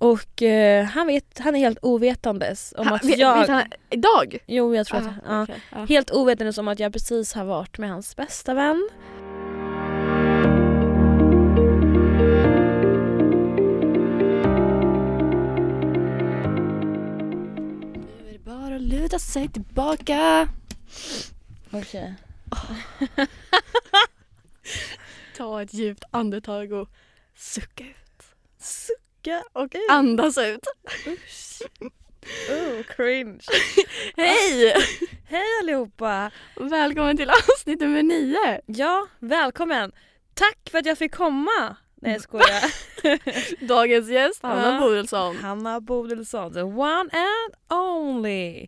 Och han är helt ovetandes om att vet han idag? Jo, jag tror att okay. helt ovetandes om att jag precis har varit med hans bästa vän. Nu är det bara att luta sig tillbaka. Okej. Ta ett djupt andetag och sucka ut. Sucka och andas ut. Usch. Cringe. Hej! Hej allihopa. Välkommen till avsnitt nummer 9. Ja, välkommen. Tack för att jag fick komma. Nej, jag skojar. Dagens gäst, Hanna Bodilsson. Hanna Bodilsson, the one and only.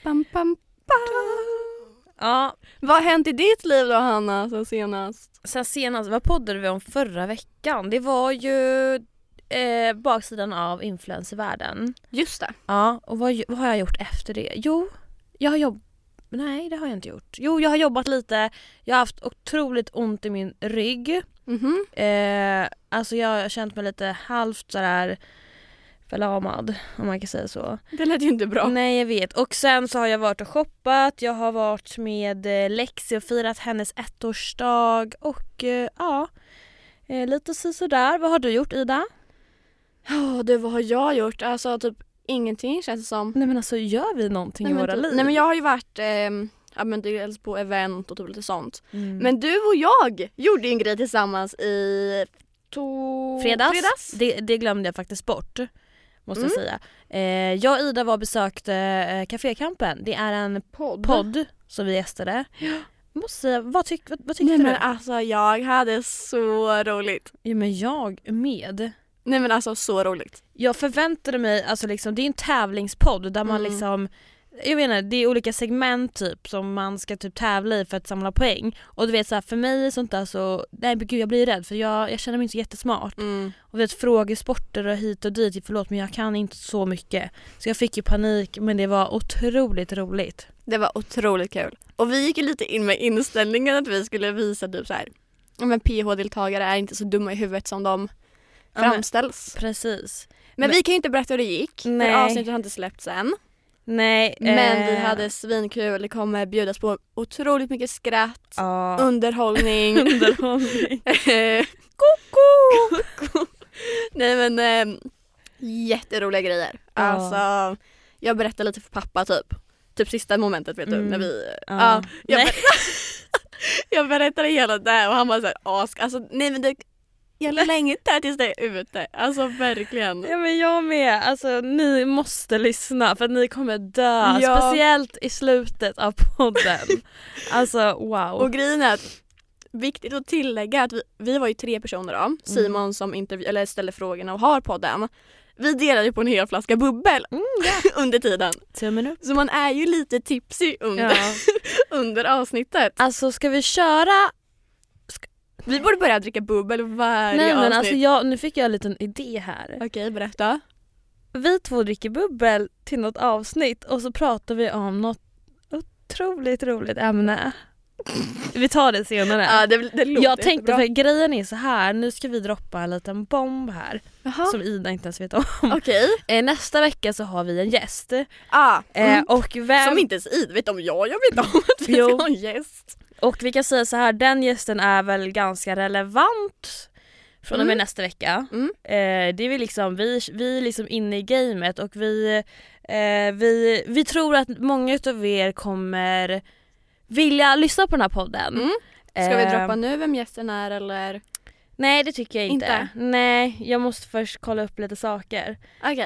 Ja. Vad har hänt i ditt liv då, Hanna, sen senast? Vad poddade vi om förra veckan? Det var ju baksidan av influencervärlden. Just det. Ja, och vad har jag gjort efter det? Jo, jag har Nej, det har jag inte gjort. Jo, jag har jobbat lite. Jag har haft otroligt ont i min rygg. Alltså jag har känt mig lite halvt sådär förlamad, om man kan säga så. Det lät ju inte bra. Nej, jag vet. Och sen så har jag varit och shoppat. Jag har varit med Lexi och firat hennes 1-årsdag. Och lite sådär. Vad har du gjort, Ida? Ja, vad har jag gjort? Alltså typ ingenting, känns det som. Nej, men alltså gör vi någonting i våra liv? Nej, men jag har ju varit dels på event och typ lite sånt. Men du och jag gjorde en grej tillsammans i fredags. Det glömde jag faktiskt bort, måste jag säga. Jag och Ida var och besökte Cafékampen. Det är en podd som vi gästade. Ja. Måste säga, vad tyckte du? Men alltså jag hade så roligt. Ja, men jag med. Nej, men alltså så roligt. Jag förväntade mig, alltså liksom, det är en tävlingspodd där man liksom, jag menar, det är olika segment typ som man ska typ tävla i för att samla poäng. Och du vet så här, för mig sånt där så, nej men gud, jag blir rädd för jag känner mig inte jättesmart. Och vet, frågesporter och hit och dit, förlåt men jag kan inte så mycket. Så jag fick ju panik, men det var otroligt roligt. Det var otroligt kul. Och vi gick ju lite in med inställningen att vi skulle visa typ så här, men PH-deltagare är inte så dumma i huvudet som de framställs. Precis. Men vi kan ju inte berätta hur det gick. Nej. För avsnittet har inte släppts än. Nej. Men vi hade svinkul. Det kommer bjudas på otroligt mycket skratt. Underhållning. Koko! Nej, men jätteroliga grejer. Alltså, jag berättade lite för pappa typ sista momentet, vet du, när vi jag berättade hela det och han var så här alltså nej men det jag längtar tills det är ute. Alltså verkligen. Ja, men jag med. Alltså ni måste lyssna för att ni kommer dö. Ja. Speciellt i slutet av podden. Alltså wow. Och grejen är att viktigt att tillägga att vi var ju 3 personer då. Simon som ställer frågorna och har podden. Vi delade ju på en hel flaska bubbel under tiden. 2 minuter. Så man är ju lite tipsy under avsnittet. Alltså ska vi köra... Vi borde börja dricka bubbel varje avsnitt. Men alltså nu fick jag en liten idé här. Okej, berätta. Vi 2 dricker bubbel till något avsnitt och så pratar vi om något otroligt roligt ämne. Vi tar det senare. Ja, det låter jag tänkte bra. För grejen är så här, nu ska vi droppa en liten bomb här. Aha. Som Ida inte ens vet om. Okej. Nästa vecka så har vi en gäst. Och som inte ens Ida vet om jag vet om att vi ska ha en gäst. Och vi kan säga så här, den gästen är väl ganska relevant från och med nästa vecka. Det är vi är liksom inne i gamet och vi tror att många av er kommer vilja lyssna på den här podden. Ska vi droppa nu vem gästen är eller? Nej, det tycker jag inte. Nej, jag måste först kolla upp lite saker. Okej.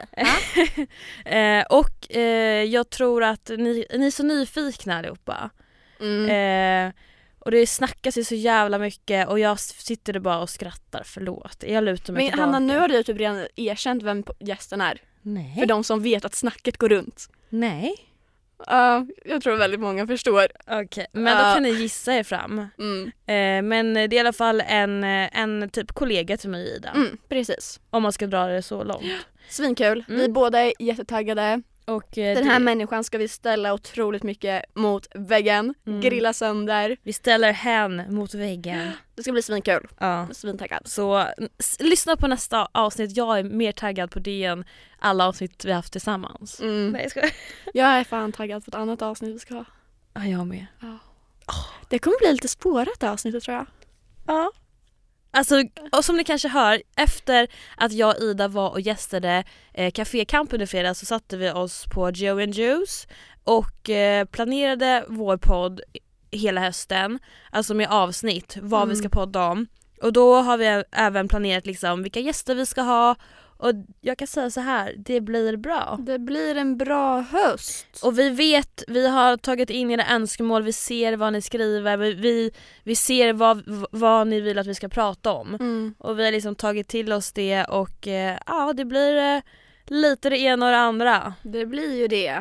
Och jag tror att ni är så nyfikna allihopa. Och det snackas ju så jävla mycket och jag sitter där bara och skrattar. Förlåt, jag lutar mig tillbaka. Men Hanna, nu har du typ redan erkänt vem gästen är. Nej. För de som vet att snacket går runt. Nej. Jag tror väldigt många förstår. Okej, men då kan ni gissa er fram. Men det är i alla fall en typ kollega till mig, Ida. Precis. Om man ska dra det så långt. Svinkul. Vi båda är jättetaggade. Och den här människan ska vi ställa otroligt mycket mot väggen. Grilla sönder. Vi ställer hen mot väggen. Det ska bli svinkul. Ja. Svintaggad. Så lyssna på nästa avsnitt. Jag är mer taggad på det än alla avsnitt vi har haft tillsammans. Nej, jag skojar. Jag är fan taggad på ett annat avsnitt vi ska ha. Ja, jag med. Ja. Det kommer bli lite spårat avsnittet tror jag. Ja. Alltså, och som ni kanske hör, efter att jag och Ida var och gästade Café Camp under fredag så satte vi oss på Joe and Juice och planerade vår podd hela hösten, alltså med avsnitt, vad vi ska podda om. Och då har vi även planerat liksom vilka gäster vi ska ha. Och jag kan säga så här, det blir bra. Det blir en bra höst. Och vi har tagit in era önskemål, vi ser vad ni skriver, vi ser vad ni vill att vi ska prata om. Och vi har liksom tagit till oss det och ja, det blir lite det ena och det andra. Det blir ju det.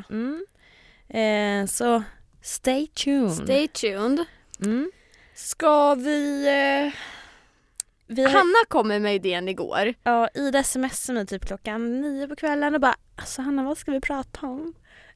Så stay tuned. Stay tuned. Ska vi... Hanna kommer med idén igår. Ja, Ida smsade mig typ 9:00 på kvällen och bara, alltså Hanna, vad ska vi prata om?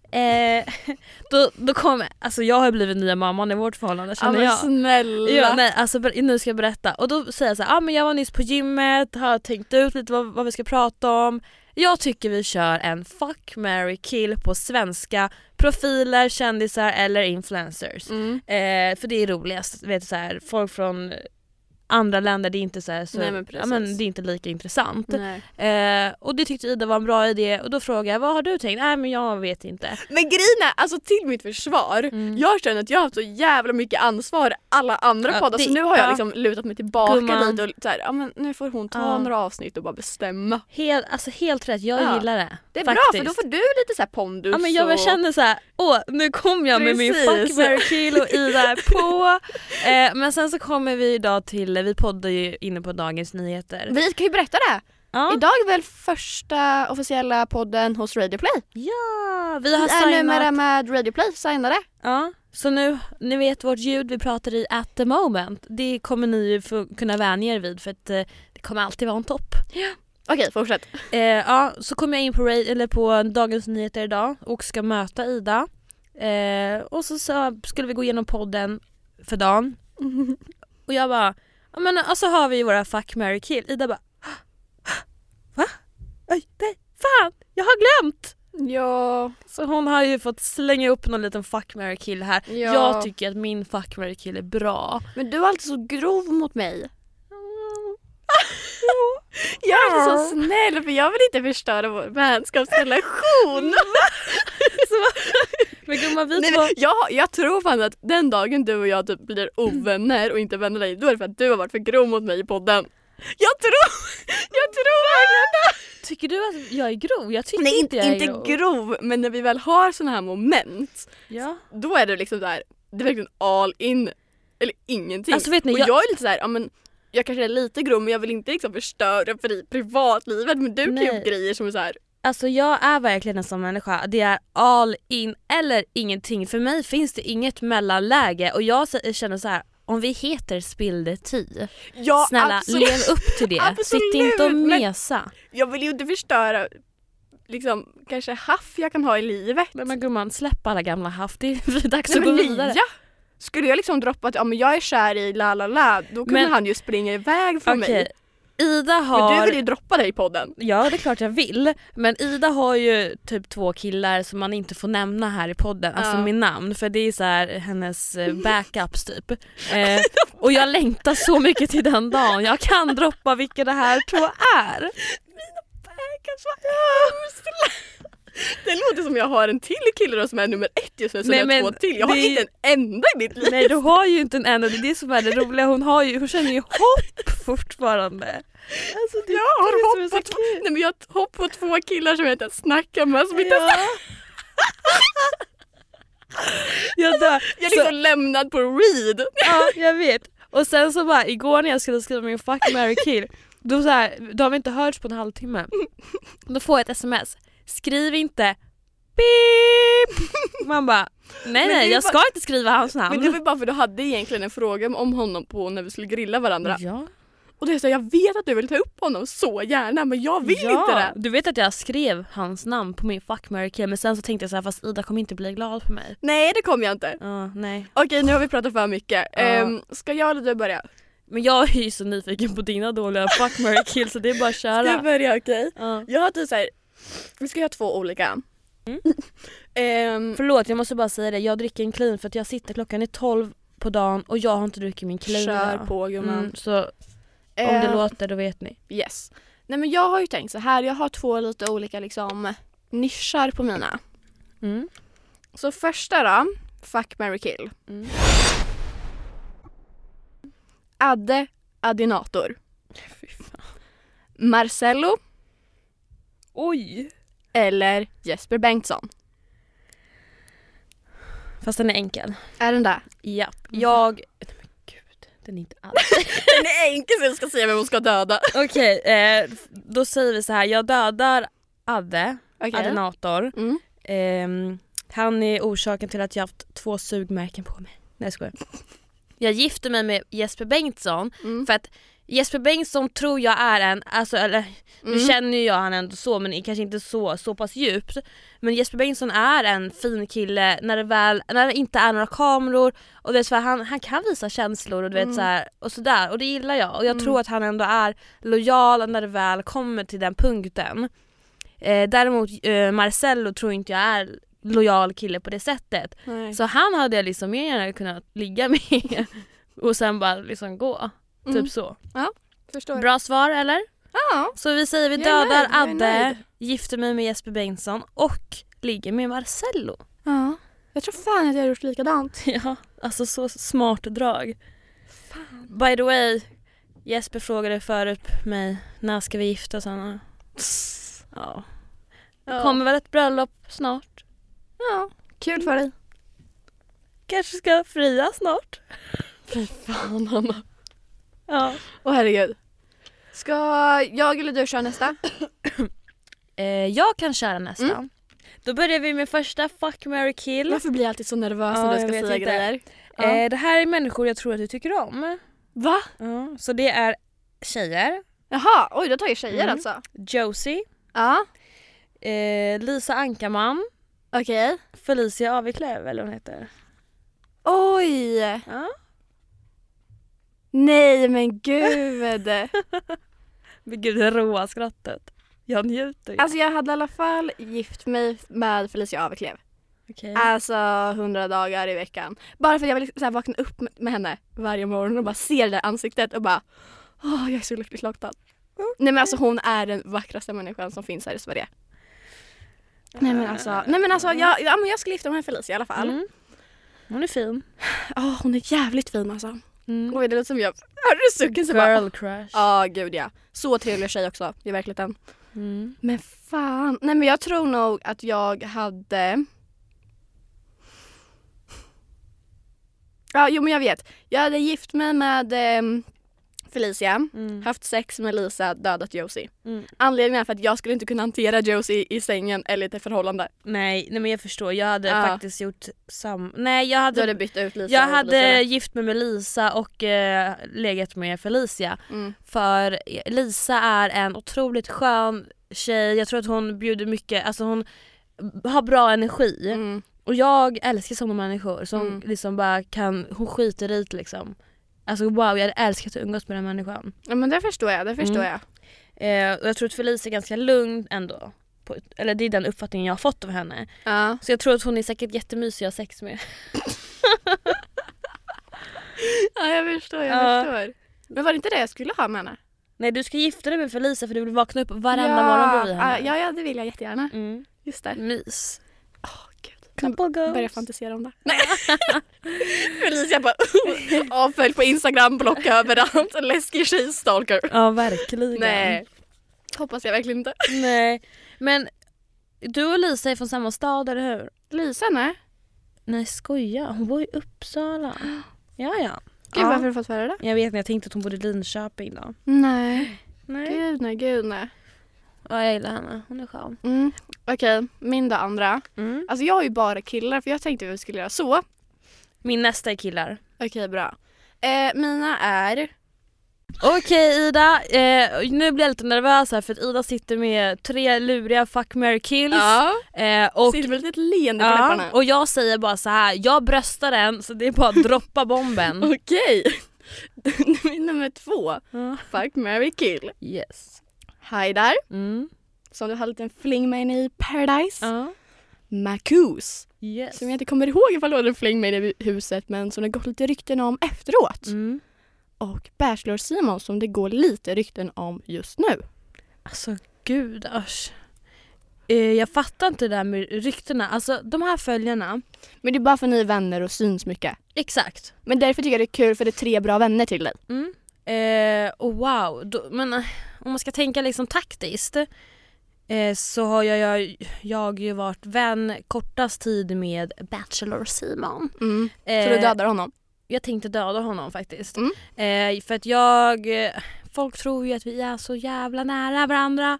Då kommer, alltså jag har blivit nya mamman i vårt förhållande, känner jag. Snälla. Ja, nej, alltså nu ska jag berätta. Och då säger jag så här, men jag var nyss på gymmet, har tänkt ut lite vad vi ska prata om. Jag tycker vi kör en fuck, marry, kill på svenska profiler, kändisar eller influencers. För det är roligast, vet du, så här, folk från andra länder, det är inte så här, så men det är inte lika intressant. Och det tyckte Ida var en bra idé och då frågade jag, vad har du tänkt? Nej, men jag vet inte. Men grejen är, alltså till mitt försvar, jag känner att jag har haft så jävla mycket ansvar alla andra poddar, så nu har jag liksom lutat mig tillbaka lite och så här, ja, men nu får hon ta några avsnitt och bara bestämma. Helt rätt, jag gillar det. Det är faktiskt bra, för då får du lite så här pondus. Ja, men jag känner så här, nu kom jag med min fuck, marry, kill och Ida är på. Men sen så kommer vi idag till, vi poddar ju inne på Dagens Nyheter. Vi kan ju berätta det. Ja. Idag är väl första officiella podden hos Radio Play. Ja, vi är numera med Radio Play signade. Ja, så nu, ni vet vårt ljud vi pratar i at the moment. Det kommer ni ju få kunna vänja er vid, för att det kommer alltid vara en topp. Ja. Okej, fortsätt. Ja, så kommer jag in på Dagens Nyheter idag och ska möta Ida. Och så skulle vi gå igenom podden för dagen. Och jag bara, men alltså har vi våra fuck, marry, kill. Ida bara, va? Oj, nej, fan, jag har glömt. Ja. Så hon har ju fått slänga upp någon liten fuck, marry, kill här. Ja. Jag tycker att min fuck, marry, kill är bra. Men du är alltid så grov mot mig. Jag är så snäll, för jag vill inte förstöra vår vänskapsrelation. Jag tror fan att den dagen du och jag typ blir ovänner och inte vänner dig, då är det för att du har varit för grov mot mig i podden. Jag tror verkligen det. Tycker du att jag är grov? Jag tycker inte grov, men när vi väl har såna här moment, då är det liksom där, det är verkligen all in eller ingenting. Alltså, vet ni, och jag är lite så här, ja, men jag kanske är lite grov, men jag vill inte liksom förstöra för i privatlivet, men du kan ju grejer som är så här. Alltså jag är verkligen en sån människa. Det är all in eller ingenting. För mig finns det inget mellanläge. Och jag känner så här, om vi heter Spillde 10, snälla, lev upp till det. Sitt inte och mesa. Jag vill ju inte förstöra liksom kanske haff jag kan ha i livet. Men gumman, släpp alla gamla haff. Det är dags att gå vidare. Skulle jag liksom droppa att men jag är kär i la, då kunde han ju springa iväg från mig. Ida har... Men du vill ju droppa dig i podden. Ja, det är klart jag vill. Men Ida har ju typ 2 killar som man inte får nämna här i podden. Alltså med namn. För det är så här hennes backups typ. Och jag längtar så mycket till den dagen. Jag kan droppa vilka det här 2 är. Mina backups, vad det låter som jag har en till kille som är nummer 1 just nu, så jag har 2 till. Jag har inte en enda i mitt liv. Nej, du har ju inte en enda. Det är det som är det roliga. Hon känner ju hopp fortfarande. Alltså, jag har hopp på nej, men jag har hopp på 2 killar som jag inte snackar med. Som inte jag är liksom lämnad på read. Ja, jag vet. Och sen så bara, igår när jag skulle skriva min fuck, marry, kill, då har vi inte hörts på en halvtimme. Då får jag ett sms. Skriv inte beep. Man bara, nej, jag ska inte skriva hans namn. Men det var bara för du hade egentligen en fråga om honom på när vi skulle grilla varandra. Ja. Och det är så, jag vet att du vill ta upp honom så gärna, men jag vill inte det. Du vet att jag skrev hans namn på min fuck, marry, kill, men sen så tänkte jag så här, fast Ida kommer inte bli glad på mig. Nej, det kommer jag inte. Nej. Okej, nu har vi pratat för mycket. Ska jag eller du börja? Men jag är ju så nyfiken på dina dåliga fuck, marry, kill, så det är bara att köra. Ska jag börja, okej? Ja. Jag har typ såhär, vi ska göra 2 olika. Förlåt, jag måste bara säga det. Jag dricker en clean för att jag sitter klockan är 12 på dagen och jag har inte druckit min clean. Kör idag. på, gumman. Så om det låter, då vet ni. Yes. Nej, men jag har ju tänkt så här, jag har 2 lite olika liksom nischar på mina. Så första då, fuck, marry, kill. Adde Adinator. Fy fan. Marcello Oj. eller Jesper Bengtsson. Fast den är enkel. Är den där? Ja. Nej men gud, den är inte alls. Den är enkel, så jag ska säga vem hon ska döda. Okej, då säger vi så här. Jag dödar Adde Adinator. Han är orsaken till att jag haft 2 sugmärken på mig. Nej, jag skojar. Jag gifter mig med Jesper Bengtsson för att Jesper Bengtsson tror jag är en, alltså, eller nu känner ju jag han ändå så, men kanske inte så pass djupt, men Jesper Bengtsson är en fin kille när det inte är några kameror, och det är han kan visa känslor och du vet så här, och sådär, och det gillar jag, och jag tror att han ändå är lojal när det väl kommer till den punkten. Däremot Marcello tror inte jag är lojal kille på det sättet. Nej. Så han hade jag liksom mer gärna kunnat ligga med och sen bara liksom gå. Typ så. Ja, förstår. Bra svar, eller? Ja. Så vi säger vi dödar Adde, gifter mig med Jesper Bengtsson och ligger med Marcello. Ja. Jag tror fan att jag har gjort likadant. Ja, alltså så smart drag. Fan. By the way, Jesper frågade förut mig, när ska vi gifta oss, Anna? Ja. Det kommer väl ett bröllop snart. Ja, kul för dig. Kanske ska fria snart. Fy fan, Anna. Ja. Åh herregud. Ska jag eller du köra nästa? Jag kan köra nästa. Då börjar vi med första fuck, marry, kill. Varför blir jag alltid så nervös när du ska säga grejer? Det här är människor jag tror att du tycker om. Va? Ja, så det är tjejer. Jaha, oj, då tar jag tjejer alltså. Josie. Ja. Lisa Ankarman. Okej. Felicia Aveklev, eller hon heter. Oj. Ja. Nej, men gud. Men gud, det råa skrattet. Jag njuter. Alltså jag hade i alla fall gift mig med Felicia Aveklev. Okay. Alltså 100 dagar i veckan. Bara för att jag vill så här vakna upp med henne varje morgon och bara se det där ansiktet och bara jag är så lyckligt lottad. Okay. Nej men alltså hon är den vackraste människan som finns här i Sverige. Nej men alltså jag ska gifta mig med Felicia i alla fall. Hon är fin. Hon är jävligt fin alltså. Oj, det låter som jag hörde du sucken så girl crush. Ja, gud ja. Så trevlig tjej också i verkligheten. Men fan. Nej men jag tror nog att jag hade... Ja, jo men jag vet. Jag hade gift mig med Felicia, haft sex med Lisa, dödat Josie. Anledningen är för att jag skulle inte kunna hantera Josie i sängen eller i ett förhållande. Nej men jag förstår. Jag hade faktiskt gjort du hade bytt ut Lisa. Jag hade gift mig med Lisa och legat med Felicia. För Lisa är en otroligt skön tjej. Jag tror att hon bjuder mycket, alltså hon har bra energi. Och jag älskar sådana människor som liksom bara hon skiter i liksom. Alltså wow, jag älskar att umgås med den människan. Ja men det förstår jag, Och jag tror att Felicia är ganska lugn ändå. Eller det är den uppfattningen jag har fått av henne. Så jag tror att hon är säkert jättemysig att ha sex med. Ja, jag förstår. Men var det inte det jag skulle ha med henne? Nej, du ska gifta dig med Felicia för du vill vakna upp varenda morgon bredvid henne. Ja, det vill jag jättegärna. Just det. Mys. Couple goals. Börja fantisera om det. Nej. Felicia bara avfölj på Instagram, blocka överallt. Läskig tjejstalker. Ja, verkligen. Nej. Hoppas jag verkligen inte. Nej. Men du och Lisa är från samma stad, eller hur? Lisa, nej. Nej, skoja. Hon bor i Uppsala. Ja. Gud, varför har du fått höra det? Jag vet inte, jag tänkte att hon bodde i Linköping då. Nej. Gud nej. Ja, jag gillar henne. Hon är skön. Okej, min andra. Alltså jag har ju bara killar för jag tänkte att vi skulle göra så. Min nästa är killar. Okej, bra. Mina är... Okej, Ida. Nu blir jag lite nervös här för att Ida sitter med 3 luriga fuck, marry, kills. Och sitter med ett litet leende på läpparna. Och jag säger bara så här: jag bröstar den så det är bara att droppa bomben. Okej. Nummer 2. Fuck, marry, kill. Yes. Haidar. Som du hade en fling med i Paradise. Marcus. Yes. Som jag inte kommer ihåg ifall du hade en fling med i huset, men som det gått lite rykten om efteråt. Och Bachelor Simon som det går lite rykten om just nu. Alltså gudars. Jag fattar inte det där med ryktena. Alltså de här följarna. Men det är bara för ni är vänner och syns mycket. Exakt. Men därför tycker jag det är kul för det är 3 bra vänner till dig. Och wow. Men om man ska tänka liksom taktiskt. Så har jag ju varit vän kortast tid med Bachelor Simon. Så du dödar honom? Jag tänkte döda honom faktiskt. För att folk tror ju att vi är så jävla nära varandra.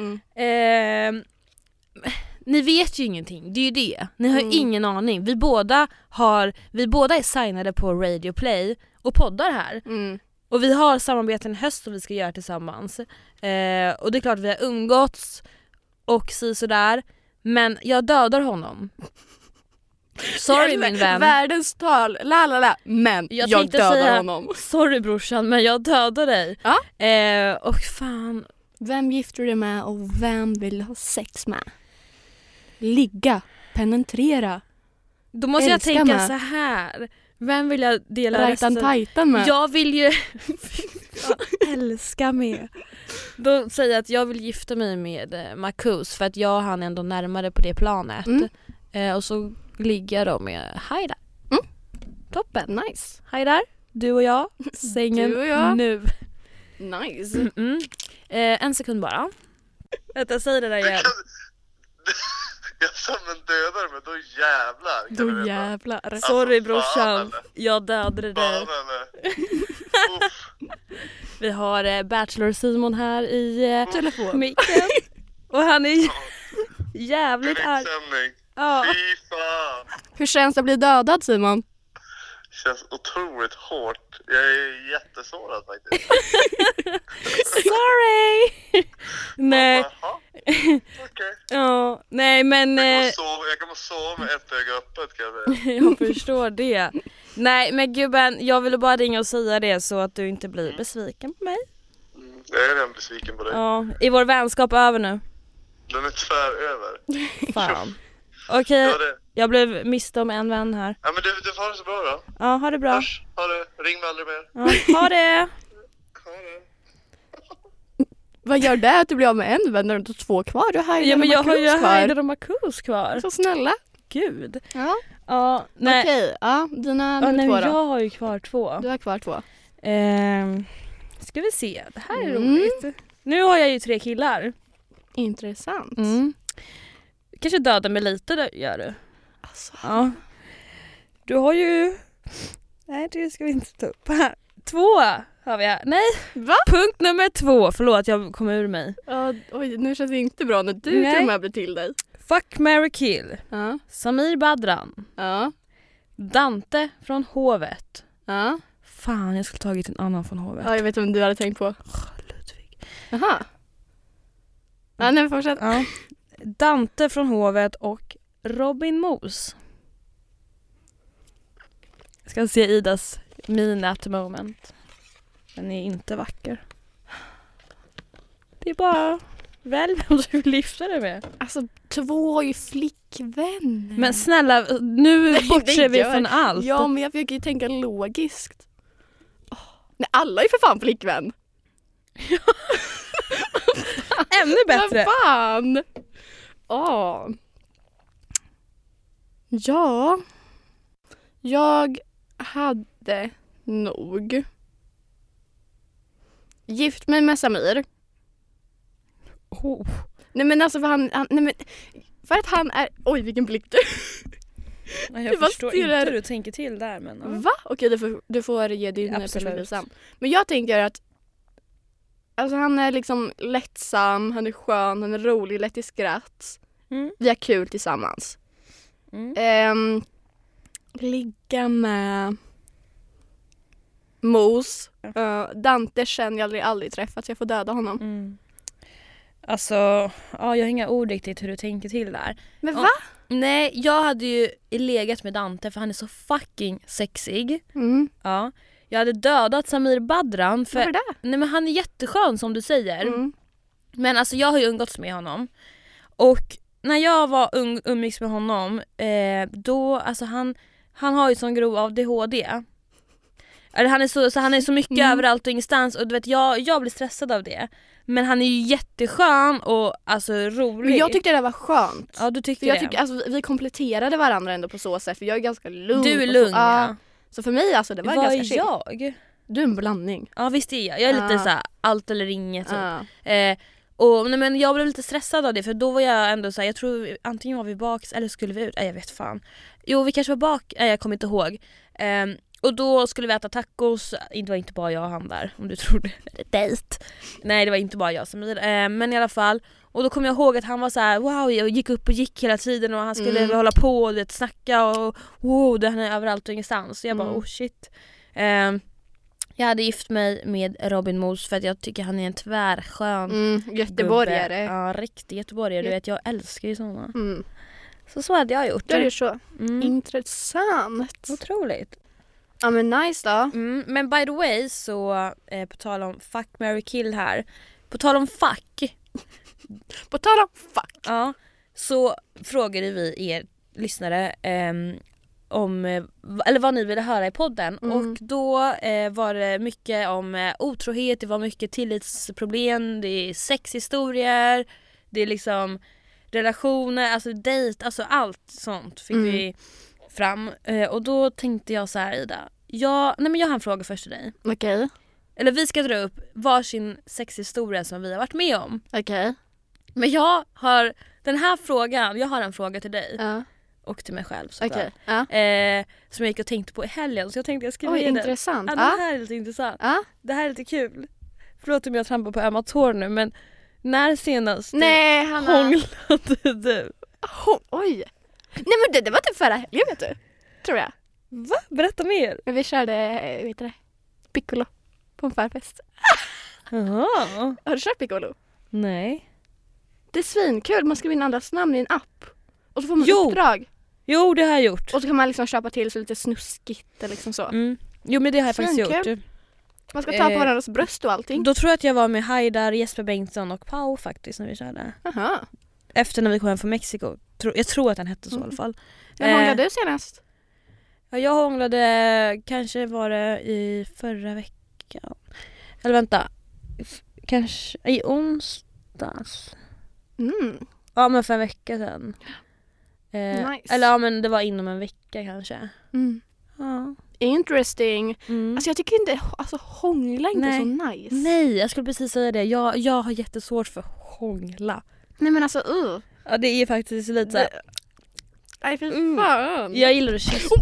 Ni vet ju ingenting, det är ju det. Ni har ingen aning. Vi båda är signade på Radio Play och poddar här. Och vi har samarbeten i höst som vi ska göra tillsammans. Och det är klart vi har umgåtts och sådär. Men jag dödar honom. Sorry min vän. Världens tal, men jag dödar honom. Sorry brorsan, men jag dödar dig. Och fan. Vem gifter du dig med och vem vill du ha sex med? Ligga, penetrera. Då måste jag tänka så här. Vem vill jag dela Rajtan med? Jag vill ju älska med. Då säger jag att jag vill gifta mig med Marcus för att jag och han är ändå närmare på det planet. Och så ligger de med Haidar. Toppen. Nice. Haidar, du och jag. Sängen du och jag. nu. Nice. En sekund bara. Jag säger det där igen. Jag sa men dödar men då jävlar. Sorry brorsan. Jag dödade dig. Vi har Bachelor Simon här i micken. Och han är jävligt arg. Fy fan. Hur känns det att bli dödad, Simon? Känns otroligt hårt. Jag är jättesårad faktiskt. Sorry. Nej. Okej. Ja, nej men jag kommer sova med ett öga öppet kanske. jag förstår det. Nej men gubben, jag ville bara ringa och säga det så att du inte blir besviken på mig. Jag är redan besviken på dig. Ja, är vår vänskap över nu? Den är tvär över. Fan. Okej, jag blev miste om en vän här. Ja men du får ha det så bra då. Ja, ha det bra. Ha det, ring mig aldrig mer. Ja, ha det. Vad gör det att du blir av med en vän när du inte har 2 kvar? Du har ja men jag har ju Haidar och Marcus kvar. Så snälla. Gud. Ja, nej. Okej, dina 2 då. Jag har ju kvar 2. Du har kvar 2. Ska vi se, det här är roligt. Nu har jag ju 3 killar. Intressant. Kanske döda mig lite då, gör du. Alltså. Ja. Du har ju... Nej, det ska vi inte ta upp här. 2 har vi här. Nej, va? Punkt nummer 2. Förlåt, jag kom ur mig. Oj, nu känns det inte bra när du till och med blir till dig. Fuck, marry, kill. Samir Badran. Dante från Hovet. Fan, jag skulle tagit en annan från Hovet. Ja, jag vet vem du hade tänkt på. Ludvig. Jaha. Ja, nej, fortsätt. Dante från Hovet och Robin Mos. Jag ska se Idas min at the moment. Den är inte vacker. Det är bara väl om du vill lyfta det med. Alltså 2 har ju flickvänner. Men snälla, nu bortser vi från allt. Ja, men jag försöker ju tänka logiskt. Nej, alla är för fan flickvän. Ännu bättre. Vad fan? Ja. Jag hade nog gift mig med Samir. Nej men alltså för att han är... Oj, vilken blick du. Jag förstår inte hur du tänker till där. Men, Va? Okej, du får ge din perspektiv sen. Men jag tänker att alltså, han är liksom lättsam, han är skön, han är rolig, lätt i skratt. Vi har kul tillsammans. Ligga med Mos. Dante känner jag aldrig träffat så jag får döda honom. Alltså, jag har inga ord riktigt hur du tänker till där. Men va? Nej, jag hade ju legat med Dante för han är så fucking sexig. Ja. jag hade dödat Samir Badran. Varför det? Nej, men han är jätteskön som du säger. Men alltså jag har ju umgåtts med honom. Och när jag var umgicks med honom, då, alltså han har ju sån grov ADHD. Han är så mycket överallt och ingenstans. Och du vet, jag blir stressad av det. Men han är ju jätteskön och alltså rolig. Men jag tyckte det var skönt. Ja, du tyckte för jag det. tycker, alltså, vi kompletterade varandra ändå på så sätt. För jag är ganska lugn. Du är lugn, ja. Så för mig alltså det var ganska chill. Jag? Du är en blandning. Ja, visst är jag. Jag är lite så här, allt eller inget. Ja. Och nej, men jag blev lite stressad av det, för då var jag ändå så här, jag tror antingen var vi bak eller skulle vi ut, jag vet fan. Jo, vi kanske var bak, jag kommer inte ihåg. Och då skulle vi äta tacos, det var inte bara jag och han där, om du trodde. Dejt. Nej, det var inte bara jag som men i alla fall. Och då kom jag ihåg att han var så här: wow, jag gick upp och gick hela tiden och han skulle hålla på och snacka och wow, han är överallt och ingenstans. Så jag bara, oh shit. Jag hade gift mig med Robin Mos för att jag tycker han är en tvärskön göteborgare. Ja, riktig göteborgare. Du vet, jag älskar ju såna. Så hade jag gjort. Det är ju så. Intressant. Otroligt. Ja, men nice då. Men by the way, så på tal om fuck, marry, kill här. På tal om fuck. Ja, så frågade vi er lyssnare om eller vad ni ville höra i podden. Och då var det mycket om otrohet, det var mycket tillitsproblem, det är sexhistorier, det är liksom relationer, alltså dejt, alltså allt sånt fick vi fram. Och då tänkte jag så här, Ida, jag har en fråga först till dig. Okej. Eller vi ska dra upp varsin sexhistoria som vi har varit med om. Okej. Men jag har en fråga till dig. Ja. Och till mig själv såklart. Okej. Ja. Som jag gick och tänkte på i helgen, så jag tänkte jag skriver Oj, in den. intressant. Ja, det här är lite intressant. Ja. Det här är lite kul. Förlåt om jag trampar på ömma tår nu, men när senast Nej, Hanna. hånglade du? Oj. Nej, men det var typ förra helgen, vet du. Tror jag. Va? Berätta mer. Men vi körde, vet du det? Piccolo på en förfest. Jaha. Har du kört piccolo? Nej. Det är svinkul. Man skriver in andras namn i en app. Och så får man uppdrag. Jo, det har jag gjort. Och så kan man liksom köpa till så lite snuskigt eller liksom så. Jo, men det har jag faktiskt gjort. Man ska ta på varandras bröst och allting. Då tror jag att jag var med Haidar, Jesper Bengtsson och Pau faktiskt när vi körde. Aha. Efter när vi kom hem från Mexiko. Jag tror att han hette så i alla fall. När hånglade du senast? Ja, jag hånglade, kanske var det i förra veckan. Eller vänta. Kanske i onsdags. Ja, men för en vecka sedan. Nice. Eller ja, men det var inom en vecka kanske. Ja. Interesting. Alltså jag tycker inte, alltså hångla är inte så nice. Nej, jag skulle precis säga det. Jag har jättesvårt för hångla. Nej, men alltså Ja, det är faktiskt lite så här. Nej, fy fan. Jag gillar att kyssa.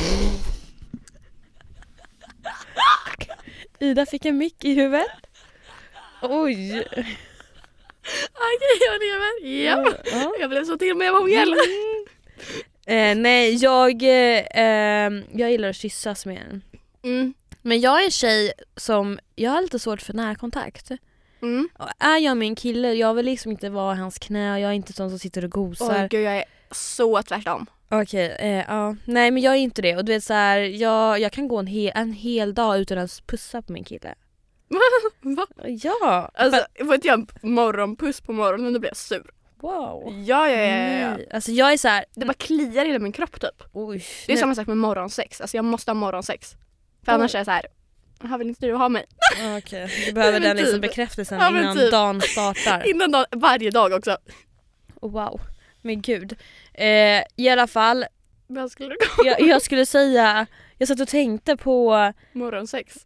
Ida fick en mick i huvudet. Oj. Okej, jag lever. Ja. Jag blev så till med hångel. Nej, jag gillar att kyssas med den. Men jag är en tjej som, jag har lite svårt för närkontakt. Är jag med en kille, jag vill liksom inte vara i hans knä. Jag är inte sån som sitter och gosar. Åh gud, jag är så tvärtom. Okej, ja. Nej, men jag är inte det. Och du vet så här, jag kan gå en hel dag utan att pussa på min kille. Va? Ja. Alltså, får inte jag en morgonpuss på morgonen, då blir jag sur. Wow. Ja. Nej. Alltså jag är så här. Det bara kliar i hela min kropp typ. Oj. Det är samma sak med morgonsex. Alltså jag måste ha morgonsex. För annars är jag så här. Vill inte du ha mig? Okej. Du behöver den liksom bekräftelsen innan dagen startar. Innan dagen, varje dag också. Wow. Men gud. I alla fall. Vad skulle jag skulle säga. Jag satt och tänkte på morgonsex.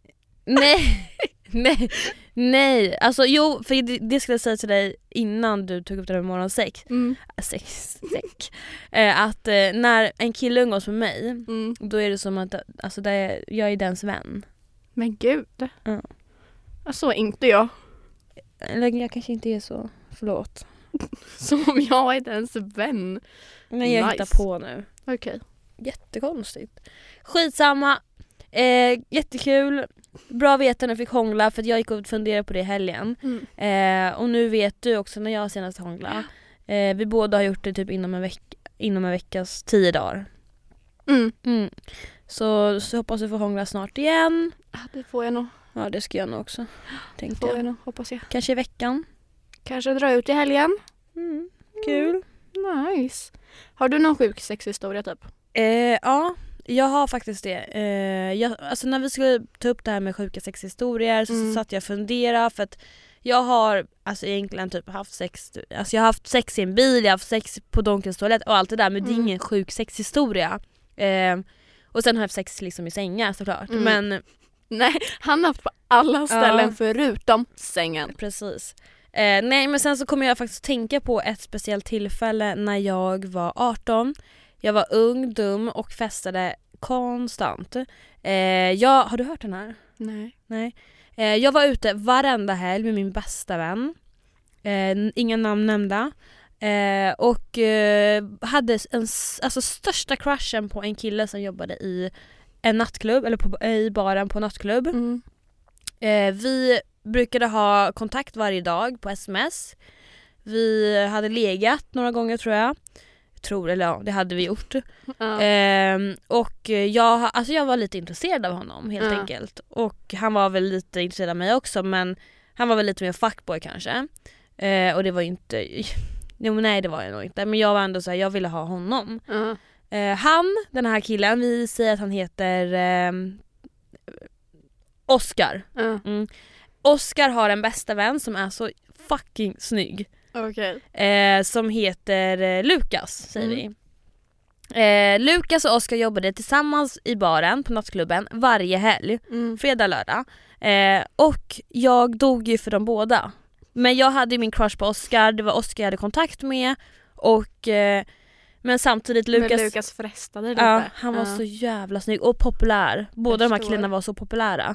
Nej. Alltså jo, för det skulle jag säga till dig innan du tog upp det med morgonsex. Sex. Att när en kille umgås med mig, då är det som att alltså, jag är dens vän. Men gud. Alltså inte jag. Eller jag kanske inte är så. Förlåt. Som jag är dens vän. Men jag hittar på nu. Okej. Jättekonstigt. Skitsamma. Jättekul. Bra veta när jag fick hångla, för att jag gick och funderade på det i helgen. Och nu vet du också när jag senast hångla. Vi båda har gjort det typ inom en veckas 10 dagar. Så hoppas vi får hångla snart igen. Ja, det får jag nog. Ja, det ska jag nog också. Tänkte Får jag nog, hoppas jag. Kanske i veckan. Kanske dra ut i helgen. Kul. Nice. Har du någon sjuk sexhistoria typ? Ja, jag har faktiskt det. Alltså när vi skulle ta upp det här med sjuka sexhistorier så satt jag och funderade för att jag har alltså egentligen typ haft sex, alltså jag har haft sex i en bil, jag har haft sex på Donkens toalett och allt det där, men det är ingen sjuk sexhistoria. Och sen har jag haft sex liksom i sängar såklart. Men nej, han har haft på alla ställen förutom sängen. Precis. Nej, men sen så kommer jag faktiskt tänka på ett speciellt tillfälle när jag var 18. Jag var ung, dum och festade konstant. Har du hört den här? Nej. Jag var ute varenda helg med min bästa vän. Inga namn nämnda. Och hade alltså största crushen på en kille som jobbade i en nattklubb, eller i baren på nattklubb. Vi brukade ha kontakt varje dag på sms. Vi hade legat några gånger tror jag. Det hade vi gjort. Och jag var lite intresserad av honom helt enkelt. Och han var väl lite intresserad av mig också, men han var väl lite mer fuckboy kanske. Och det var inte... Nej, det var jag nog inte. Men jag var ändå så här, jag ville ha honom. Den här killen, vi säger att han heter Oscar. Oscar har en bästa vän som är så fucking snygg. Som heter Lukas, säger vi. Lukas och Oscar jobbade tillsammans i baren på nattklubben varje helg, fredag, lördag. Och jag dog ju för dem båda. Men jag hade ju min crush på Oscar, det var Oscar jag hade kontakt med. Och men samtidigt Lukas frestade lite. Ja, han var så jävla snygg och populär. Båda de här killarna var så populära.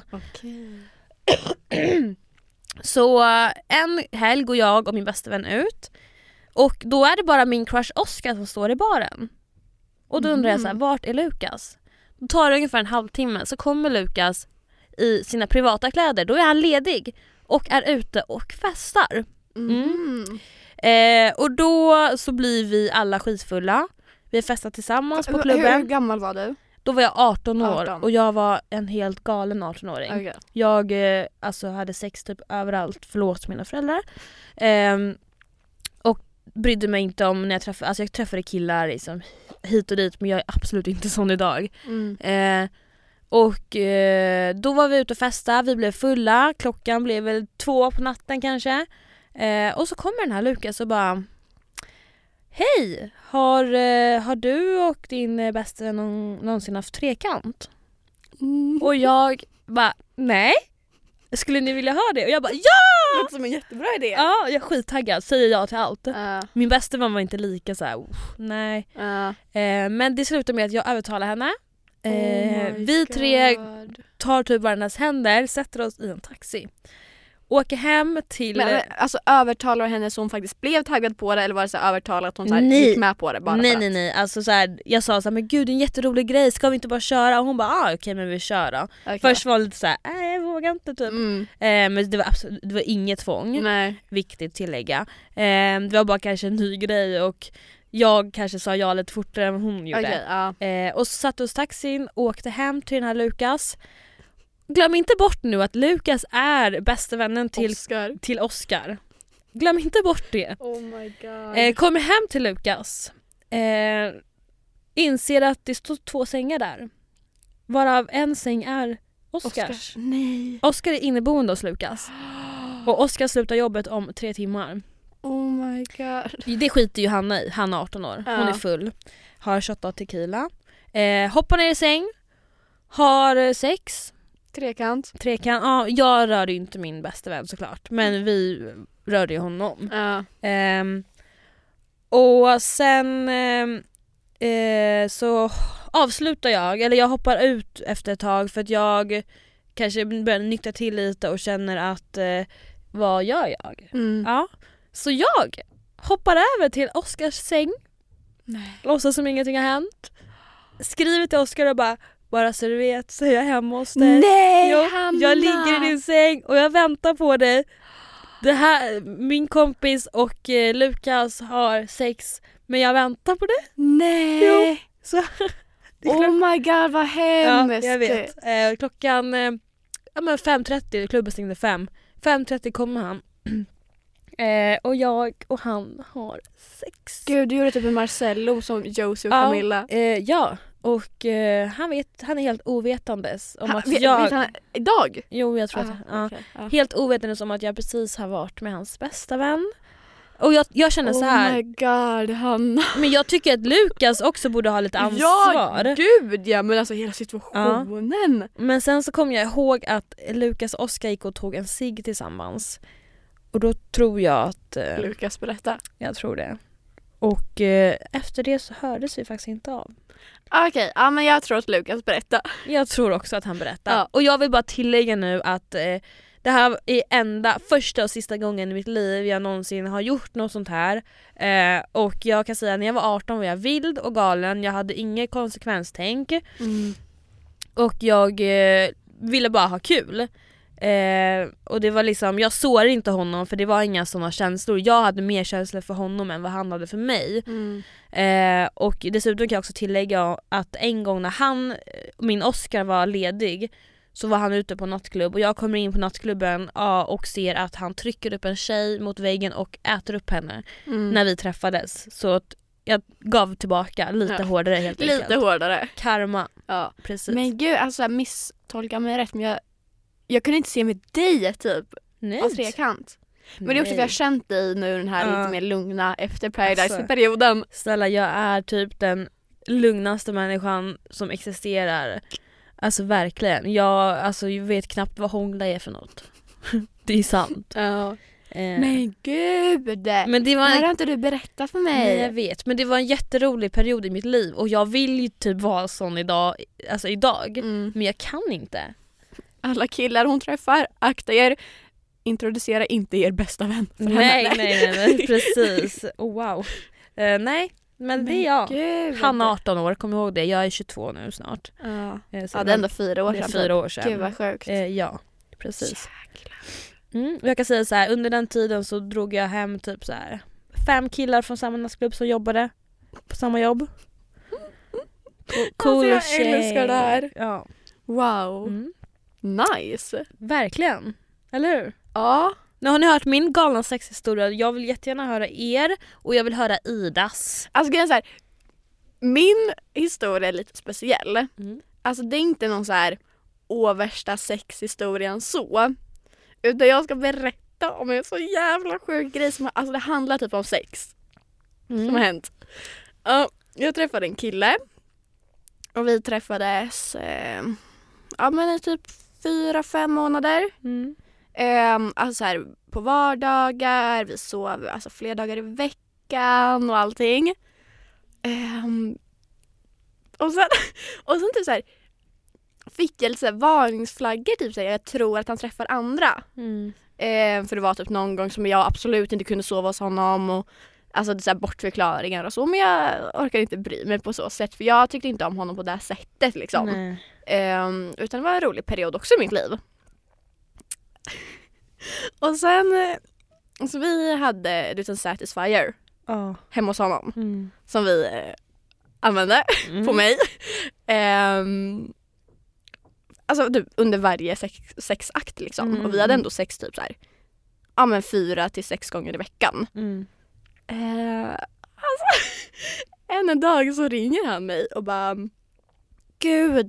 Så en helg går jag och min bästa vän ut. Och då är det bara min crush Oscar som står i baren. Och då undrar jag så här, vart är Lukas? Då tar det ungefär en halvtimme, så kommer Lukas i sina privata kläder. Då är han ledig och är ute och festar. Och då så blir vi alla skitfulla. Vi festar tillsammans på klubben. Hur gammal var du? Då var jag 18 år och jag var en helt galen 18-åring. Jag alltså hade sex typ överallt, förlåt mina föräldrar. Och brydde mig inte om när jag träffade, alltså jag träffade killar liksom hit och dit, men jag är absolut inte sån idag. Och då var vi ute och festa, vi blev fulla, klockan blev väl 2 på natten kanske. Och så kommer den här Lukas och bara: hej, har du och din bästa någonsin haft trekant? Och jag bara, nej. Skulle ni vilja ha det? Och jag bara, ja! Det låter som en jättebra idé. Ja, jag är skittaggad, säger ja till allt. Min bästa vän var inte lika så här, nej. Men det slutar med att jag övertalar henne. Vi tre tar typ varandras händer, sätter oss i en taxi. Åker hem till... Men alltså övertalar henne så hon faktiskt blev taggad på det, eller var det så övertalar att hon så här gick med på det bara? Nej. Alltså så här, jag sa så här, men gud det är en jätterolig grej, ska vi inte bara köra? Och hon bara, okej, men vi kör då. Först var det lite så här, jag vågar inte typ. Men det var inget tvång. Nej. Viktigt tillägga. Det var bara kanske en ny grej och jag kanske sa ja lite fortare än hon gjorde. Och så satt oss taxin och åkte hem till den här Lukas. Glöm inte bort nu att Lukas är bästa vännen till Oscar. Glöm inte bort det. Oh my god. Kommer hem till Lukas. Inser att det står 2 sängar där. Varav en säng är Oscars. Nej. Oscar är inneboende hos Lukas. Och Oscar slutar jobbet om 3 timmar. Oh my god. Det skiter ju Hanna i. Han är 18 år. Hon är full. Har shot av tequila. Hoppar ner i säng. Har sex. Trekant. Ja, jag rörde ju inte min bästa vän såklart. Men vi rörde ju honom. Och sen så avslutar jag hoppar ut efter ett tag för att jag kanske börjar nyktra till lite och känner att vad gör jag? Ja, så jag hoppar över till Oscars säng. Låtsas som ingenting har hänt. Skriver till Oscar och bara så du vet så är jag hemma hos dig. Nej, jag ligger i din säng och jag väntar på dig. Det här, min kompis och Lukas har sex, men jag väntar på det. Nej. Jo, så oh my god, vad hemskt. Ja, jag vet. Klockan men 5:30, klubben stängde 5. 5:30 kommer han. Och jag och han har sex. Gud, du gjorde typ en Marcello som Josie och Camilla. Ja, och han är helt ovetandes om att vet han idag? Jo, jag tror att okay. helt ovetandes om att jag precis har varit med hans bästa vän. Och jag känner så här. Oh my god, Hanna. Men jag tycker att Lukas också borde ha lite ansvar. Ja, gud ja, men alltså hela situationen. Ja. Men sen så kom jag ihåg att Lukas och Oskar gick och tog en cigg tillsammans. Och då tror jag att... Lukas berätta. Jag tror det. Och efter det så hördes vi faktiskt inte av. Okej, ja men jag tror att Lukas berättar. Jag tror också att han berättar. Ja. Och jag vill bara tillägga nu att det här är första och sista gången i mitt liv jag någonsin har gjort något sånt här. Och jag kan säga att när jag var 18 var jag vild och galen. Jag hade inget konsekvenstänk. Och jag ville bara ha kul. Och det var liksom, jag såg inte honom för det var inga såna känslor. Jag hade mer känslor för honom än vad han hade för mig. Och dessutom kan jag också tillägga att en gång när min Oskar var ledig så var han ute på nattklubb och jag kommer in på nattklubben och ser att han trycker upp en tjej mot väggen och äter upp henne när vi träffades. Så att jag gav tillbaka lite hårdare helt enkelt. Lite hårdare. Karma. Ja. Precis. Men gud, alltså misstolka mig rätt, men jag kunde inte se med dig typ av trekant. Men det är också för jag har känt dig nu den här lite mer lugna efter Paradise-perioden. Alltså, snälla, jag är typ den lugnaste människan som existerar. Alltså verkligen. Jag vet knappt vad hångla är för något. Det är sant. Ja. Men gud, men det har inte du berättat för mig. Nej, jag vet, men det var en jätterolig period i mitt liv och jag vill ju typ vara sån idag, men jag kan inte. Alla killar hon träffar, akta er, introducera inte er bästa vän för henne. Nej, precis. Oh, wow. Nej, men det är jag. Gud, han är 18 år, kom ihåg det. Jag är 22 nu snart. Ja, det är ändå 4 år sedan. Det är 4 år sedan. Gud vad sjukt. Ja, precis. Och jag kan säga så här, under den tiden så drog jag hem typ så här 5 killar från samma nattklubb som jobbade på samma jobb. Cool alltså, jag älskar det här. Ja. Wow. Nice. Verkligen. Eller hur? Ja. Nu har ni hört min galna sexhistoria. Jag vill jättegärna höra er och jag vill höra Idas. Alltså grejen är så här, min historia är lite speciell. Alltså det är inte någon så här värsta sexhistorien så. Utan jag ska berätta om en så jävla sjuk grej som alltså det handlar typ om sex. Som har hänt. Jag träffade en kille. Och vi träffades men typ 4-5 månader. Alltså så här, på vardagar, vi sov alltså flera dagar i veckan och allting. Och sen typ så här fick jag lite så här varningsflaggor typ så här, jag tror att han träffar andra. För det var typ någon gång som jag absolut inte kunde sova hos honom och alltså det är så här bortförklaringar och så, men jag orkar inte bry mig på så sätt för jag tyckte inte om honom på det här sättet liksom. Utan det var en rolig period också i mitt liv. Och sen så vi hade en Satisfyer hemma hos honom som vi använde på mig. Alltså typ under varje sexakt liksom. Och vi hade ändå sex typ så här 4 till 6 gånger i veckan. Alltså, en dag så ringer han mig och bara gud,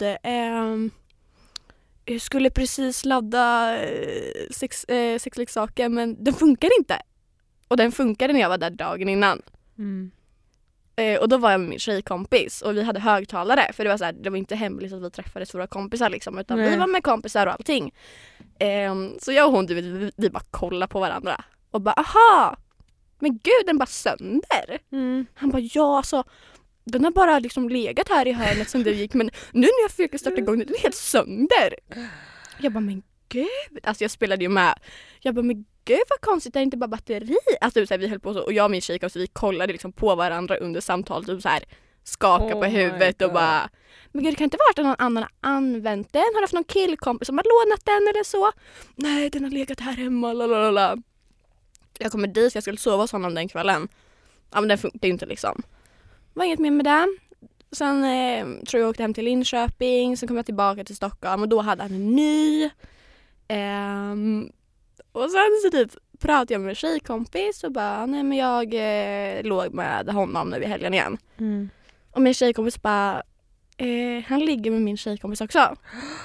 jag skulle precis ladda sexleksaken men den funkar inte. Och den funkade när jag var där dagen innan. Och då var jag med min tjejkompis och vi hade högtalare för det var så här, det var inte hemligt att vi träffades våra kompisar liksom, utan vi var med kompisar och allting. Så jag och hon vi bara kollade på varandra och bara aha, men gud den bara sönder. Han bara ja alltså den har bara liksom legat här i hörnet sen det gick men nu när jag försöker starta igång den är helt sönder. Jag bara men gud, alltså jag spelade ju med. Jag bara men gud vad konstigt, det är inte bara batteri. Alltså så här, vi höll på så och jag och min tjej vi kollade liksom på varandra under samtalet och så här skaka på huvudet och bara men gud det kan inte vara att någon annan har använt den. Har haft någon killkompis som har lånat den eller så. Nej, den har legat här hemma lalala. Jag kommer dit, jag skulle sova hos honom den kvällen. Ja men den funkar inte liksom. Var inget mer med det. Sen tror jag åkte hem till Linköping. Sen kom jag tillbaka till Stockholm och då hade han en ny Och sen så typ pratade jag med en tjejkompis och bara, nej men jag låg med honom nu i helgen igen. Och min tjejkompis bara, han ligger med min tjejkompis också.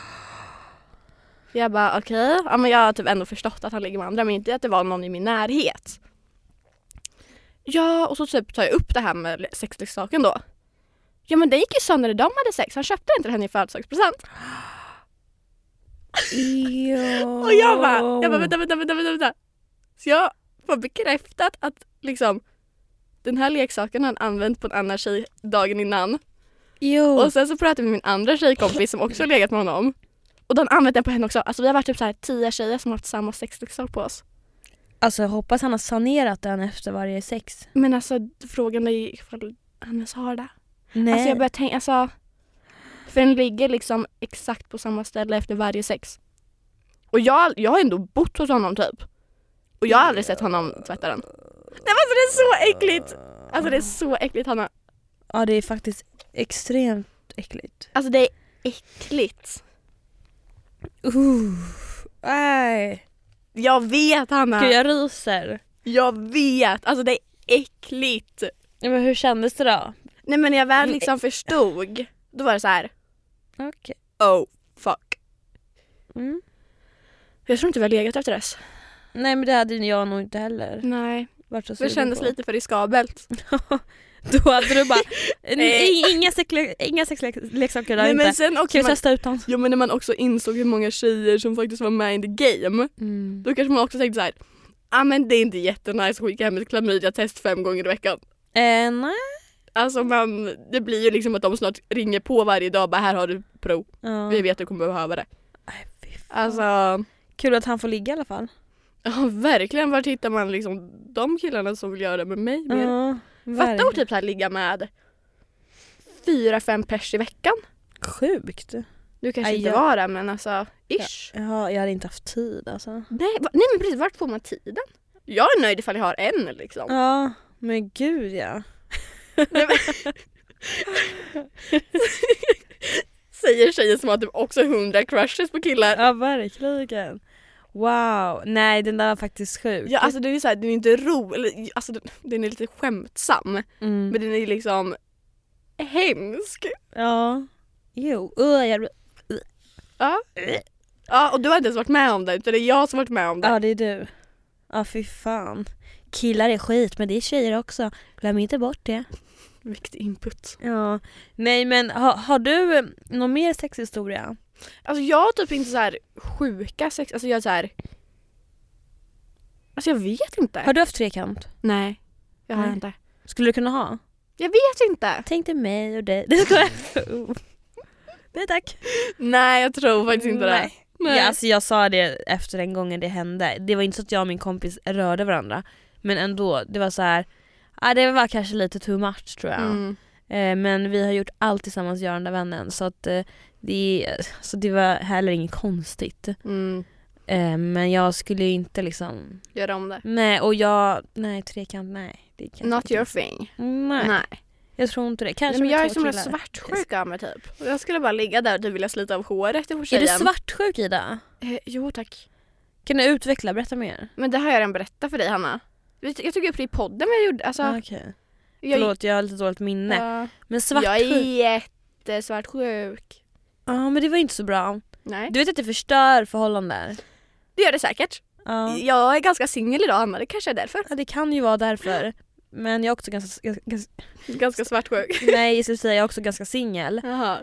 Jag bara okej. Ja, men jag har typ ändå förstått att han ligger med andra, men inte att det var någon i min närhet. Ja, och så typ tar jag upp det här med sexleksaken då. Ja, men det gick ju sönder när de hade sex. Han köpte inte henne i födelsedagspresent. Och jag bara vänta. Så jag får bekräftat att liksom den här leksaken han använt på en annan tjej dagen innan. Och sen så pratade jag med min andra tjejkompis som också legat med honom. Och de använt den på henne också. Alltså vi har varit typ så här 10 tjejer som har haft samma sexleksak på oss. Alltså jag hoppas han har sanerat den efter varje sex. Men alltså frågan är ju ifall han ens har det. Nej. Alltså jag börjar tänka, alltså, för den ligger liksom exakt på samma ställe efter varje sex. Och jag har ändå bott hos honom typ. Och jag har aldrig sett honom tvätta den. Nej, men alltså det är så äckligt. Alltså det är så äckligt, Hanna. Ja, det är faktiskt extremt äckligt. Alltså det är äckligt. Nej. Jag vet, Hanna. Gud, jag ryser. Jag vet. Alltså det är äckligt. Ja, men hur kändes det då? Nej, men jag väl liksom förstod. Då var det så här. Okej. Oh, fuck. Mm. Jag tror inte vi har legat efter dess. Nej, men det hade jag nog inte heller. Nej. Varit så Det sugen kändes på. lite för riskabelt. Då hade du bara inga sexleksaker där. Nej, inte. men sen också Kan vi testa utan? Jo, men när man också insåg hur många tjejer som faktiskt var med in the game. Då kanske man också tänkte så här. Men det är inte jättenice att skicka hem ett klamydia-test 5 gånger i veckan. Nej. Alltså det blir ju liksom att de snart ringer på varje dag och bara, här har du prov. Ja. Vi vet att du kommer behöva det. Nej, fy fan. Alltså, Kul att han får ligga i alla fall. ja, verkligen. Var hittar man liksom de killarna som vill göra det med mig mer? Ja, Fatta att typ så här ligga med 4-5 pers i veckan. Sjukt. Du kanske Aj, inte ja. var det, men alltså, ish. Ja, jag hade inte haft tid alltså. Nej, men precis, vart får man tiden? Jag är nöjd ifall jag har en liksom. Ja, men gud ja. Nej, men... Säger tjejer som har typ också 100 crushes på killar. Ja, verkligen. Wow, nej den där var faktiskt sjuk. Ja, alltså det är ju så här, den är inte rolig, alltså den är lite skämtsam, men den är ju liksom hemsk. Ja. Jo, Ja, och du har inte ens varit med om det, utan det är jag som varit med om det. Ja, det är du. Ja, fy fan. Killar är skit, men det är tjejer också. Glöm inte bort det. Viktig input. Ja. Nej, men har du någon mer sexhistoria? Alltså jag har typ inte så här sjuka sex, alltså jag är så här. Alltså jag vet inte. Har du haft trekant? Nej, jag har Nej. inte. Skulle du kunna ha? Jag vet inte. Tänk dig mig och dig. Det ska jag. Nej, tack. Nej, jag tror faktiskt inte det. Nej. Ja, alltså jag sa det efter den gången det hände. Det var inte så att jag och min kompis rörde varandra. Men ändå, det var så här. Det var kanske lite too much tror jag. Men vi har gjort allt tillsammans, jag och den där vännen. Så att det var heller inget konstigt. Men jag skulle ju inte liksom Gör om det. Nej, trekant, nej. Det kan Not inte. your thing. Nej. Jag tror inte det. Kanske Nej, men jag är med 2 som en killar. svartsjuk av mig typ. Och jag skulle bara ligga där och typ vilja slita av håret på Är tjejen. du svartsjuk, Ida? Jo tack. Kan du utveckla, berätta mer? Men det har jag redan berättat för dig, Hanna. Jag tog upp det i podden, men jag gjorde alltså. Okej. Förlåt, jag har lite dåligt minne. Men Jag svartsjuk. är jättesvartsjuk. Ja, men det var inte så bra. Nej. Du vet att det förstör förhållanden. Det gör det säkert. Ja. Jag är ganska singel idag, Hanna. Det kanske är därför. Ja, det kan ju vara därför. Men jag är också Ganska svartsjuk. nej, jag skulle säga jag är också ganska singel. Jaha.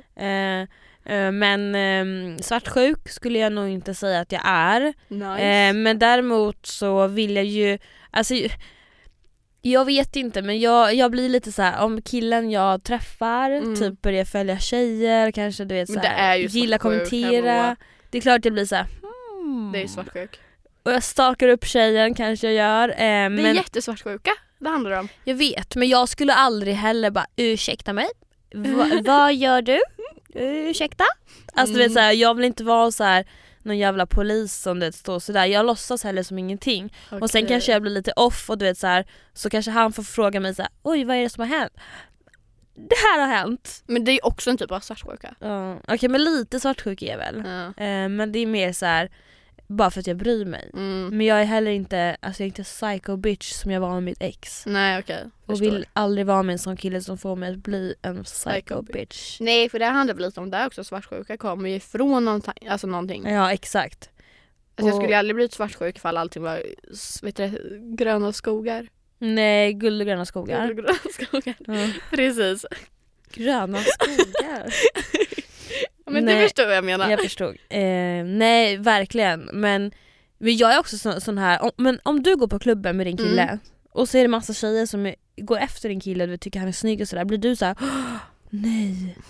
Men svartsjuk skulle jag nog inte säga att jag är. Nice. Men däremot så vill jag ju, alltså jag vet inte, men jag blir lite så här, om killen jag träffar typ börjar följa tjejer, kanske du vet så Men det här, är ju gilla svartsjuk, kommentera. Det är klart jag blir så här. Det är ju svartsjuk. Och jag stalkar upp tjejen, kanske jag gör. Det är Men jättesvartsjuka. Det handlar om. jag vet, men jag skulle aldrig heller bara ursäkta mig. Vad gör du? Ursäkta? Alltså du vet så här, jag vill inte vara så här någon jävla polis som det står så där. Jag låtsas heller som ingenting. Okay. Och sen kanske jag blir lite off och du vet så här, så kanske han får fråga mig så här, oj, vad är det som har hänt? Det här har hänt. Men det är ju också en typ av svartsjuka. Okej, men lite svartsjuk är jag väl. Ja. Men det är mer så här, bara för att jag bryr mig. Mm. Men jag är heller inte, alltså jag är inte psycho bitch som jag var med mitt ex. Nej, okej. Och vill aldrig vara med en sån kille som får mig att bli en psycho bitch. Nej, för det handlar väl lite om det också. Svartsjuka kommer ju ifrån någonting. Ja, exakt. Alltså jag skulle ju aldrig bli svartsjuk ifall allting var gröna skogar. Nej, guld och gröna skogar. Gröna skogar. Ja. Precis. Gröna skogar. Men Nej, du förstår vad jag menar. Jag förstod. Nej, verkligen. Men jag är också sån här. Men om du går på klubben med din kille och så är det massa tjejer som går efter din kille och du tycker han är snygg och sådär. Blir du så här: nej.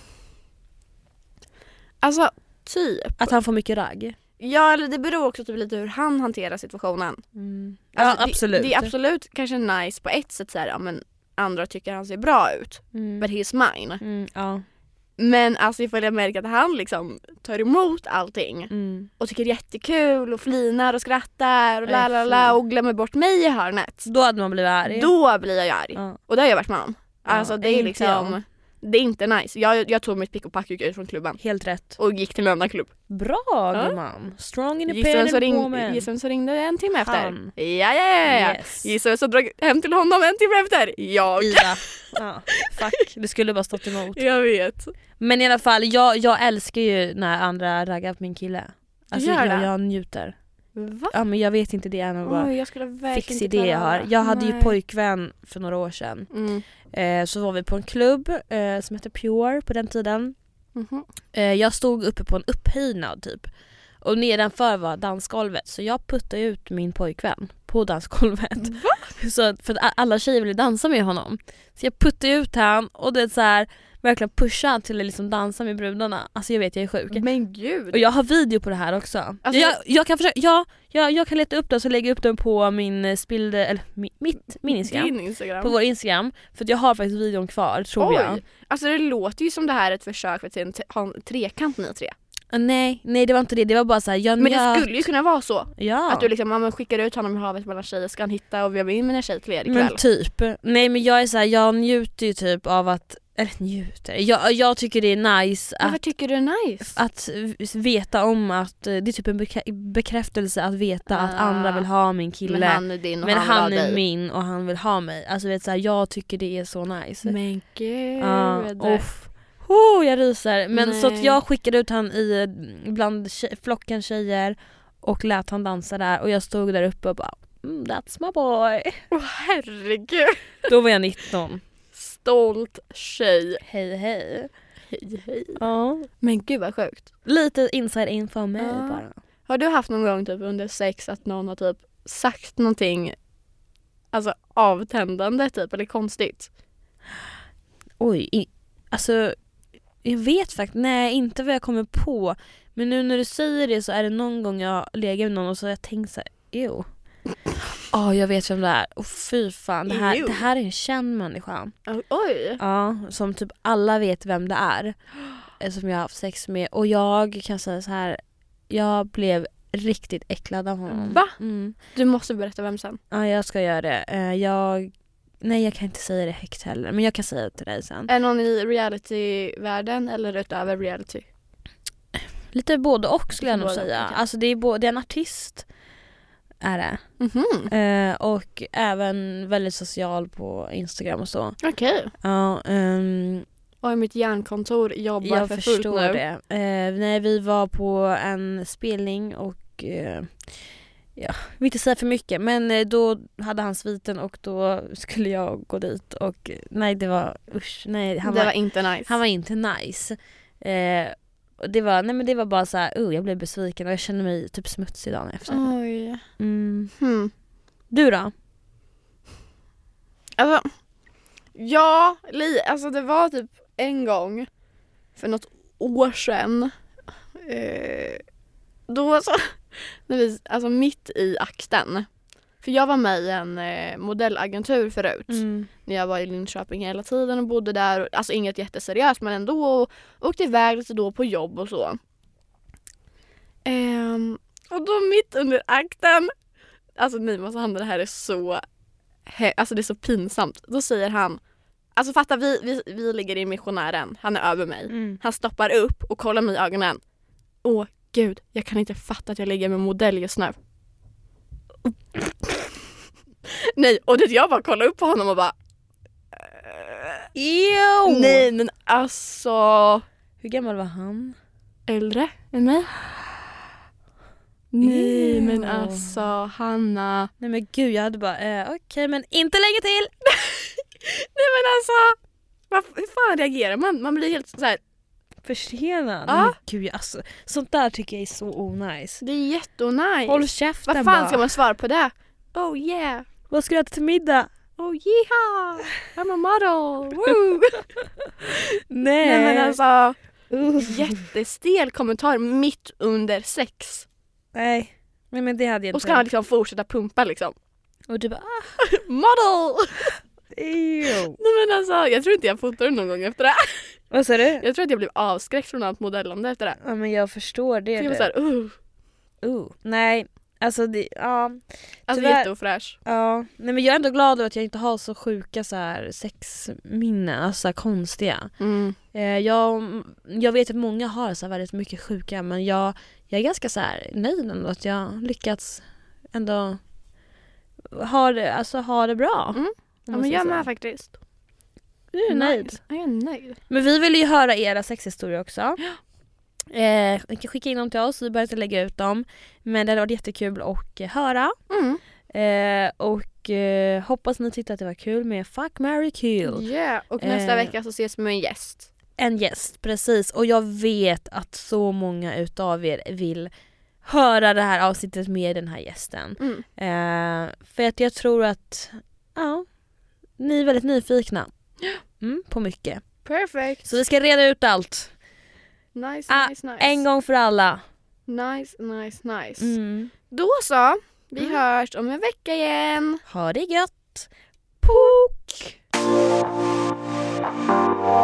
Alltså, typ. Att han får mycket ragg. Ja, eller det beror också typ lite hur han hanterar situationen. Ja, Alltså, absolut. Det är absolut kanske nice på ett sätt så här, ja, men andra tycker han ser bra ut. But he's mine. Ja. Men alltså ifall jag märker att han liksom tar emot allting och tycker det är jättekul och flinar och skrattar och la och glömmer bort mig i hörnet. Då hade man blivit arg. Då blir jag arg. Ja. Och det har jag varit med om. Alltså det är inte liksom jag. det är inte nice. Jag tog mitt pick och pack ut från klubben Helt rätt. och gick till en annan klubb. Bra, gumman. Strong Gissa independent woman. vem som ringde en timme efter? Han. Ja. Yes. Gissa vem som drog hem till honom en timme efter? Jag. Ida. Ja, fuck, det skulle bara stått emot. Jag vet. Men i alla fall, jag älskar ju när andra raggar på min kille. Alltså Gör det? jag njuter. Va? Ja, men jag vet inte, det är nog bara Jag skulle verkligen fix inte idé klara jag har. det. Jag hade ju Nej. pojkvän för några år sedan. Så var vi på en klubb som heter Pure på den tiden. Mhm. Jag stod uppe på en upphöjnad typ. Och nedanför var dansgolvet. Så jag puttade ut min pojkvän på dansgolvet. Va? Så, för att alla tjejer ville dansa med honom. Så jag puttade ut han och det är så här, verkligen pusha han till att liksom dansa med brudarna. Alltså jag vet, jag är sjuk. Men gud. Och jag har video på det här också. Alltså, jag kan försöka, jag kan leta upp den så lägger jag upp den på min min Instagram. Din Instagram. På vår Instagram. För att jag har faktiskt videon kvar, tror jag. Alltså det låter ju som det här är ett försök för att ha en trekant ni tre. Nej, det var inte det. Det var bara så här, Men det skulle ju kunna vara så. Ja. Att du liksom skickar ut honom i havet mellan tjejer, ska han hitta och vi har in mina tjejer till er ikväll. Men typ. Nej, men jag är så här, jag njuter ju typ av att, eller njuter. Jag tycker det är nice Varför att, tycker du det är nice? att veta om att det är typ en bekräftelse att veta att andra vill ha min kille. Men han är din och Men han han vill ha är dig. min och han vill ha mig. Alltså vet så här, jag tycker det är så nice. Men gud. Ja, jag ryser. Men så att Nej. jag skickade ut han bland flocken tjejer och lät han dansa där. Och jag stod där uppe och bara, that's my boy. Herregud. Då var jag 19. Stolt tjej. Hej. Hej. Ja. Men gud vad sjukt. Lite inside info om mig bara. Har du haft någon gång typ under sex att någon har typ sagt någonting alltså avtändande typ eller konstigt? Oj, alltså jag vet faktiskt, nej inte vad jag kommer på. Men nu när du säger det så är det någon gång jag lägger med någon och så har jag tänkt så här, ew. Jag vet vem det är. Fy fan, det här är en känd människa. Oj. Ja, som typ alla vet vem det är. Som jag har haft sex med. Och jag kan säga så här, jag blev riktigt äcklad av honom. Va? Mm. Du måste berätta vem sen. Ja, jag ska göra det. Jag kan inte säga det högt heller. Men jag kan säga det till dig sen. Är någon i reality-världen eller utöver reality? Lite både och skulle jag nog Både, säga. okej. Alltså det är en artist. Är det. Mhm. Och även väldigt social på Instagram och så. Okej. Ja, Och mitt hjärnkontor jobbar jag för fullt förstår nu. det. Nej, vi var på en spelning och jag vill inte säga för mycket, men då hade han sviten och då skulle jag gå dit och nej, det var usch, nej, Det var inte nice. han var inte nice. Och det var bara så här, jag blev besviken och jag kände mig typ smutsig dagen efter. Oj. Du då? Alltså, ja, alltså det var typ en gång för något år sedan. Då så, alltså mitt i akten. För jag var med i en modellagentur förut. När jag var i Linköping hela tiden och bodde där. Alltså inget jätteseriöst men ändå. Och åkte iväg lite då på jobb och så. Och då mitt under akten. Alltså nej, måste han, det här är så... Alltså det är så pinsamt. Då säger han... Alltså fatta, vi ligger i missionären. Han är över mig. Han stoppar upp och kollar mig i ögonen. Åh gud, jag kan inte fatta att jag ligger med en modell just nu. Nej, och det jag bara kollar upp på honom och bara Ew! nej, men alltså Hur gammal var han? äldre än mig. Nej, Ew. men alltså Hanna. Nej men gud, jag hade bara okej, men inte länge till. Nej men alltså hur fan reagerar man? Man blir helt så här. Försenad. Ja. Nej, men gud, alltså, sånt där tycker jag är så onajs. Det är jätteonajs. Håll käften. Vad fan bara. ska man svara på det? Oh yeah. Vad ska du äta till middag? Oh yeah. I'm a model. Woo. Nej. Nej men alltså jättestel kommentar mitt under sex. Nej men det hade jag Och ska han liksom fortsätta pumpa liksom. Och du bara Model! ew. Nej men alltså, jag tror inte jag fotade någon gång efter det. Vad sa du? Jag tror att jag blev avskräckt från allt modellande efter det. Ja men jag förstår det. För jag var såhär, Nej, alltså det, ja. alltså Tyvärr- jätteofräsch. Ja, nej men jag är ändå glad över att jag inte har så sjuka så här sexminnen, alltså så här konstiga. Jag vet att många har så här väldigt mycket sjuka, men jag är ganska så här nöjd ändå att jag lyckats ändå ha det bra. Ja men jag med faktiskt. Du är nöjd. Nice. Jag är nöjd. Men vi vill ju höra era sexhistorier också. Ni kan skicka in dem till oss, vi börjar inte lägga ut dem. Men det hade varit jättekul att höra. Hoppas ni tyckte att det var kul med Fuck, Marry, Kill. Yeah. Och nästa vecka så ses vi med en gäst. En gäst, precis. Och jag vet att så många utav er vill höra det här avsnittet med den här gästen. För att jag tror att ni är väldigt nyfikna på mycket. Perfect. Så vi ska reda ut allt. Nice. En gång för alla. Nice. Då så. Vi hörs om en vecka igen. Ha det gött. Pok!